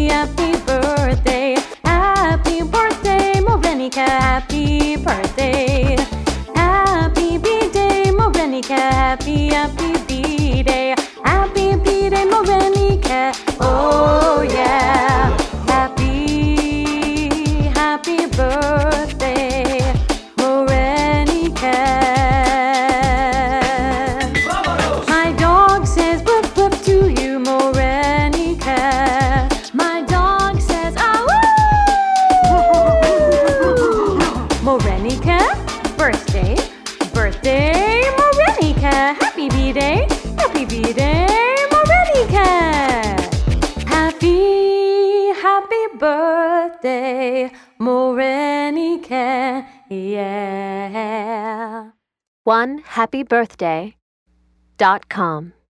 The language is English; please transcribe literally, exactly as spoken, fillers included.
happy, happy birthday. Happy birthday, Morenica, happy birthday. Happy B-Day, Morenica, happy, happy B-Day. Happy B-Day, Morenica, oh yeah. Happy, happy birthday, Morenica. My dog says woof woof to you, Morenica. My dog says ah woo. Morenica, birthday, birthday, Morenica. Happy B-Day, happy B-Day, Morenica. Happy, happy birthday, Morenica, yeah. one happy birthday dot com